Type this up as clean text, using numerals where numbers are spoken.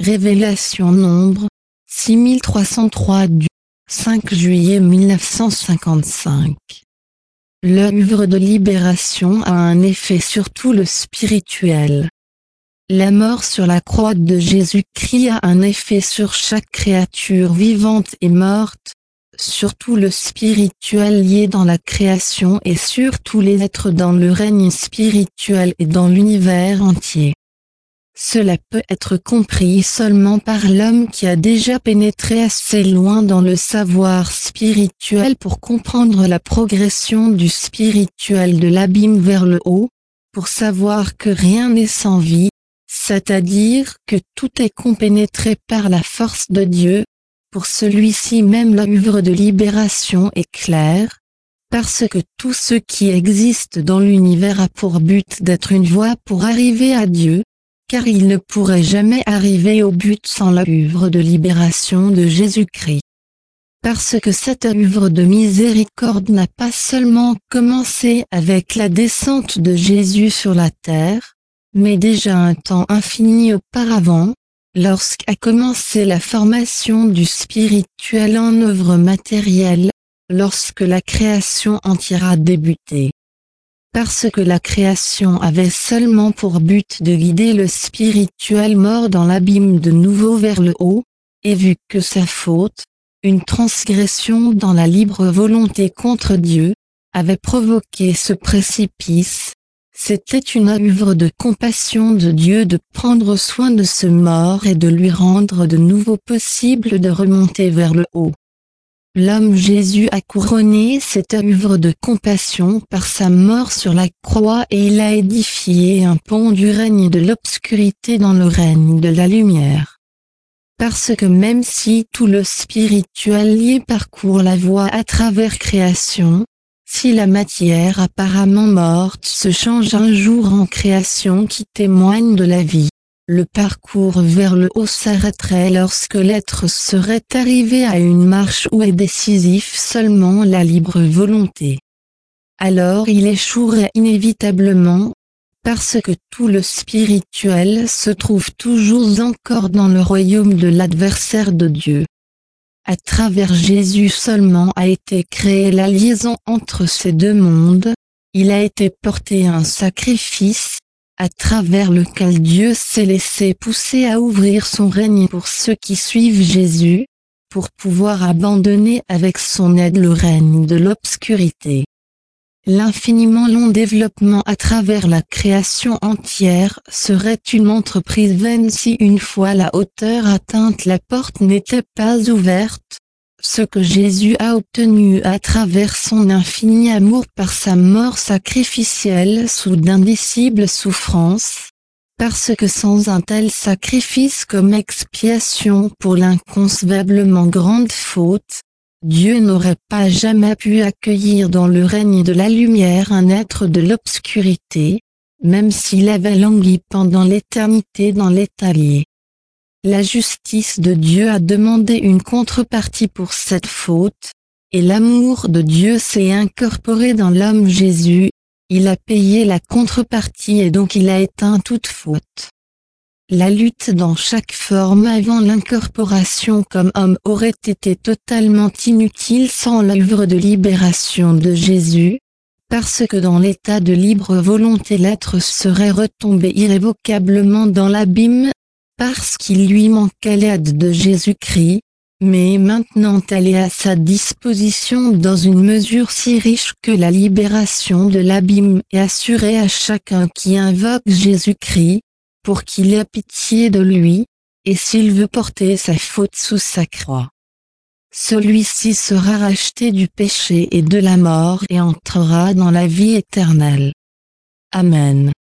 Révélation Nombre, 6303 du 5 juillet 1955. L'œuvre de libération a un effet sur tout le spirituel. La mort sur la croix de Jésus-Christ a un effet sur chaque créature vivante et morte, sur tout le spirituel lié dans la création et sur tous les êtres dans le règne spirituel et dans l'univers entier. Cela peut être compris seulement par l'homme qui a déjà pénétré assez loin dans le savoir spirituel pour comprendre la progression du spirituel de l'abîme vers le haut, pour savoir que rien n'est sans vie, c'est-à-dire que tout est compénétré par la force de Dieu. Pour celui-ci même l'œuvre de libération est claire, parce que tout ce qui existe dans l'univers a pour but d'être une voie pour arriver à Dieu, car il ne pourrait jamais arriver au but sans l'œuvre de libération de Jésus-Christ. Parce que cette œuvre de miséricorde n'a pas seulement commencé avec la descente de Jésus sur la terre, mais déjà un temps infini auparavant, lorsqu'a commencé la formation du spirituel en œuvre matérielle, lorsque la création entière a débuté. Parce que la création avait seulement pour but de guider le spirituel mort dans l'abîme de nouveau vers le haut, et vu que sa faute, une transgression dans la libre volonté contre Dieu, avait provoqué ce précipice, c'était une œuvre de compassion de Dieu de prendre soin de ce mort et de lui rendre de nouveau possible de remonter vers le haut. L'homme Jésus a couronné cette œuvre de compassion par sa mort sur la croix et il a édifié un pont du règne de l'obscurité dans le règne de la lumière. Parce que même si tout le spirituel lié parcourt la voie à travers création, si la matière apparemment morte se change un jour en création qui témoigne de la vie, le parcours vers le haut s'arrêterait lorsque l'être serait arrivé à une marche où est décisif seulement la libre volonté. Alors il échouerait inévitablement, parce que tout le spirituel se trouve toujours encore dans le royaume de l'adversaire de Dieu. À travers Jésus seulement a été créée la liaison entre ces deux mondes, il a été porté un sacrifice, à travers lequel Dieu s'est laissé pousser à ouvrir son règne pour ceux qui suivent Jésus, pour pouvoir abandonner avec son aide le règne de l'obscurité. L'infiniment long développement à travers la création entière serait une entreprise vaine si une fois la hauteur atteinte la porte n'était pas ouverte. Ce que Jésus a obtenu à travers son infini amour par sa mort sacrificielle sous d'indicibles souffrances, parce que sans un tel sacrifice comme expiation pour l'inconcevablement grande faute, Dieu n'aurait pas jamais pu accueillir dans le règne de la lumière un être de l'obscurité, même s'il avait langui pendant l'éternité dans l'état lié. La justice de Dieu a demandé une contrepartie pour cette faute, et l'amour de Dieu s'est incorporé dans l'homme Jésus, il a payé la contrepartie et donc il a éteint toute faute. La lutte dans chaque forme avant l'incorporation comme homme aurait été totalement inutile sans l'œuvre de libération de Jésus, parce que dans l'état de libre volonté l'être serait retombé irrévocablement dans l'abîme, parce qu'il lui manquait l'aide de Jésus-Christ, mais maintenant elle est à sa disposition dans une mesure si riche que la libération de l'abîme est assurée à chacun qui invoque Jésus-Christ, pour qu'il ait pitié de lui, et s'il veut porter sa faute sous sa croix. Celui-ci sera racheté du péché et de la mort et entrera dans la vie éternelle. Amen.